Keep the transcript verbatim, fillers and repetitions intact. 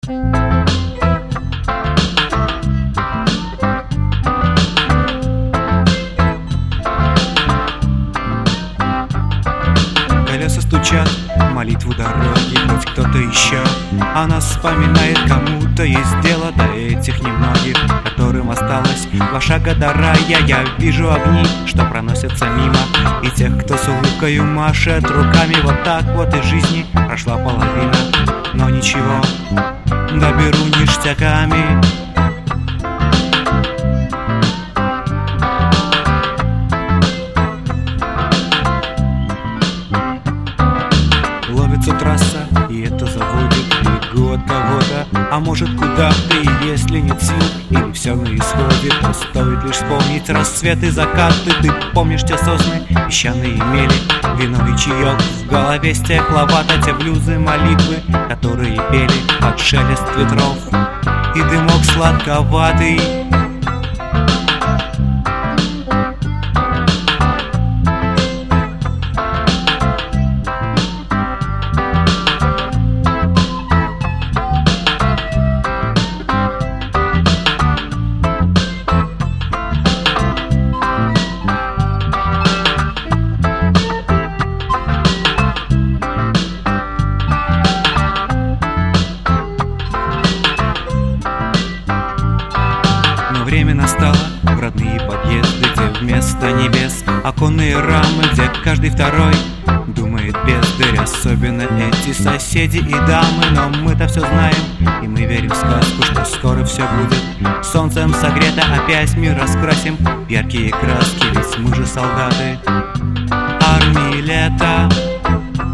Колеса стучат, молитву дороги, хоть кто-то еще она вспоминает, кому-то есть дело до этих немногих, которым осталось два шага до рая. Я вижу огни, что проносятся мимо, и тех, кто с улыбкою машет руками. Вот так вот из жизни прошла половина, но ничего, доберу ништяками. Ловится трасса, и это заводит, бегу от кого-то, а может куда-то. И если нет сил, или все на исходе, то стоит лишь вспомнить рассвет и закаты. Ты помнишь те сосны, песчаные мели, вино и чаек, в голове стекловато те блюзы, молитвы, которые пели под шелест ветров, и дымок сладковатый. Время настало в родные подъезды, где вместо небес оконные рамы, где каждый второй думает бездарь, особенно эти соседи и дамы. Но мы-то все знаем, и мы верим в сказку, что скоро все будет солнцем согрето, опять мир раскрасим в яркие краски, ведь мы же солдаты армии лета.